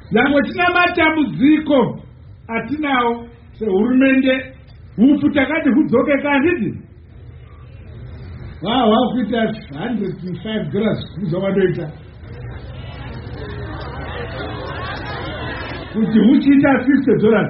Zango tina matambudziko atinawo sehurumende upu takati hudzoke kandidi. Wakuita $105 kuza wadoita. Kuti huchiita $50.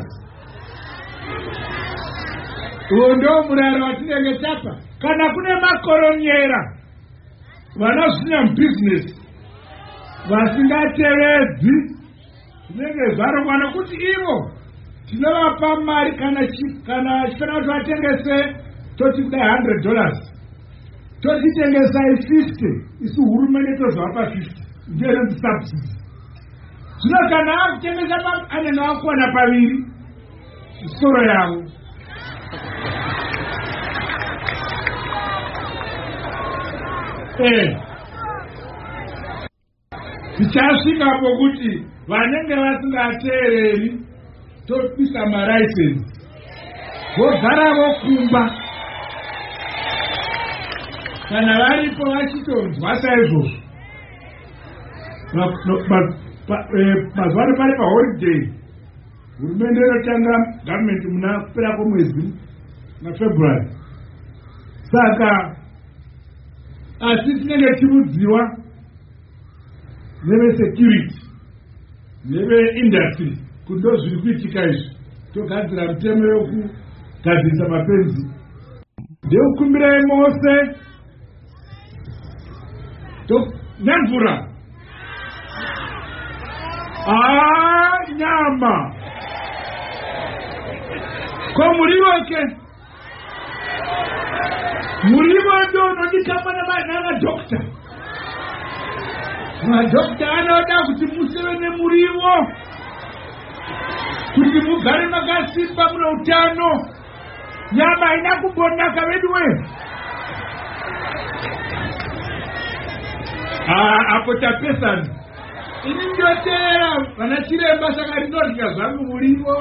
Undo muraro watinenge tapa. Kana kune makoronyera vanozvinya business vasingatevedzi zvinenge zvarongwa nokuti ivo tinovapa mari kana chifana kuti vatengese toti kudai $100 tochitengesai 50 isu hurumende tozovapa 50 ndiyo subsidy. Zvino kana akutengesa anenge akuwana paviri soro yavo. Tichasvika pokuti vanenge vasingateereri topisa malicense vogara vokumba. Kana varipo vachitonzwa saizvozvo mazuva ano pari paholiday hurumende inotanga gavhumende muna kupera kwemwedzi naFebruary. Saka asi tinenge tichiudziwa nevesecurity neveindustry kuti ndo zviri kuitika izvi. Togadzira mitemo yokugadzirisa mapenzi. Ndeukumbirai mose nemvura. Nyama ko muriwoke muriwo ndo unodikamba namadokta. Madokta anoda kuti museve nemuriwo kuti mugare makasimba mune utano. Nyama haina kumbonaka veduwe. Apo tapesana. Ini ndotera vanachiremba saka rinodya zvangu muriwo.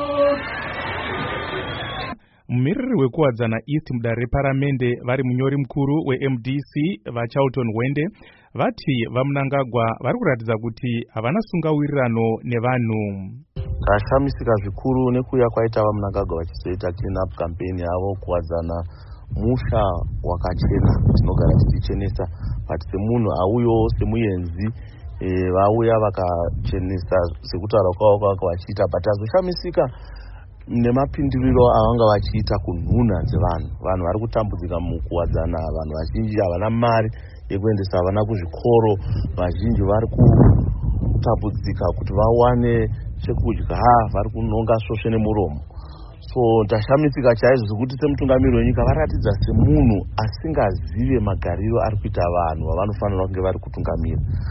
Mumiriri wekuwadzana East mudare reparamende vari munyori mukuru weMDC vaCharlton Wende vati vaMnangagwa vari kuratidza kuti havana sungawirirano nevanhu. Tashamisika zvikuru nekuuya kwaita vaMnangagwa vachizoita clean up campaign yavo kuwadzana musha wakachena tinogara tichichenesa but semunhu auyo semuenzi vauya vakachenesa sekutaura kwavo vachiita but azoshamisika nemapindiriro avanga vachiita kunhuna dzevanhu. Vanhu vari kutambudzika mukuwadzana. Vanhu vazhinji havana mari yekuendesa vana kuzvikoro. Vazhinji vari kutambudzika kuti vawane chekudya. Vari kunonga svosve nemuromo. So ndashamisika chaizvo zvekuti semutungamiri wenyika varatidza semunhu asingazive magariro ari kuita vanhu vavanofanira kunge vari kutungamira.